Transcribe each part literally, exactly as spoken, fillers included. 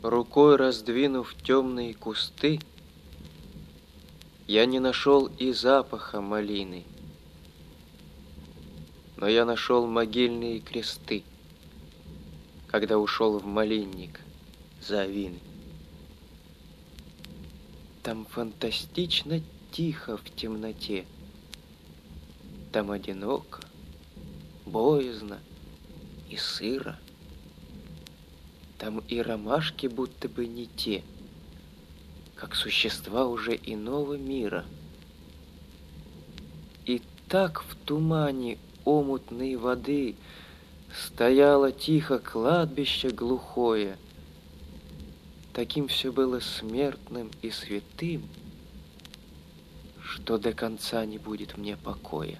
Рукой раздвинув темные кусты, я не нашел и запаха малины, но я нашел могильные кресты, когда ушел в малинник за авиной. Там фантастично тихо в темноте, там одиноко, боязно и сыро. Там и ромашки будто бы не те, как существа уже иного мира. И так в тумане омутной воды стояло тихо кладбище глухое, таким все было смертным и святым, что до конца не будет мне покоя.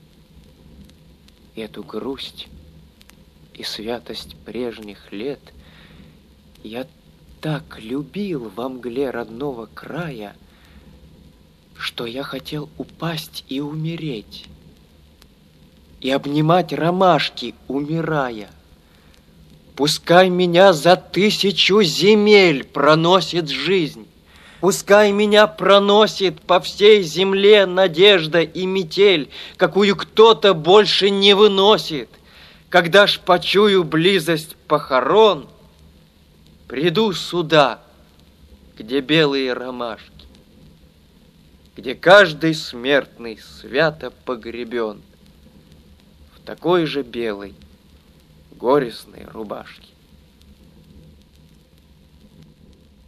Эту грусть и святость прежних лет я так любил во мгле родного края, что я хотел упасть и умереть, и обнимать ромашки, умирая. Пускай меня за тысячу земель проносит жизнь, пускай меня проносит по всей земле надежда и метель, какую кто-то больше не выносит. Когда ж почую близость похорон, приду сюда, где белые ромашки, где каждый смертный свято погребен в такой же белой горестной рубашке.